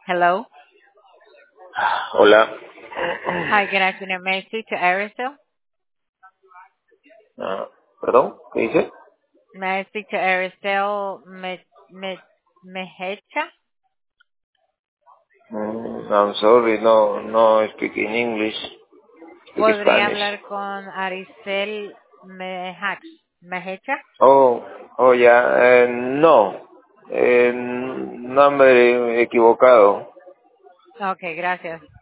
Hello. Hola. Hi, good afternoon. May I speak to Aristel? Ah, ¿Perdón? ¿Qué dice? May I speak to Aristel Mejecha? I'm sorry, no speak in English. Speak ¿Podría Spanish. hablar con Aricel Mejecha? Ya, no. Nombre equivocado. Ok, gracias.